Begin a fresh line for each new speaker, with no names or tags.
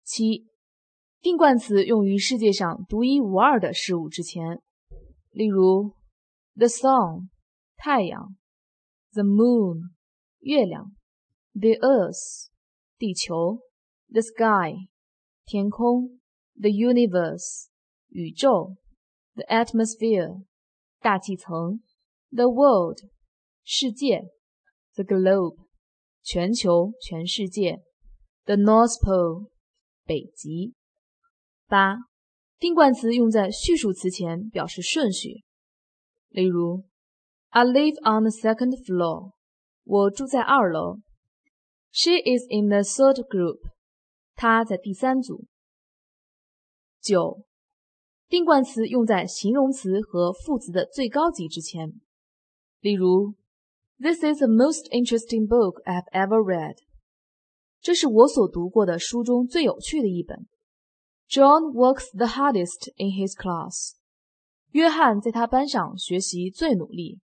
7. 定冠词用于世界上独一无二的事物之前，例如 the sun 太阳， the moon 月亮， the earth 地球， the sky 天空， the universe 宇宙， the atmosphere 大气层， the world 世界， the globe 全球全世界， the North Pole 北极。8. 定冠词用在序数词前表示顺序，例如 I live on the second floor 我住在2楼， She is in the third group 她在第3组。9. 定冠词用在形容词和副词的最高级之前，例如 This is the most interesting book I've ever read 这是我所读过的书中最有趣的一本。John works the hardest in his class 约翰在他班上学习最努力。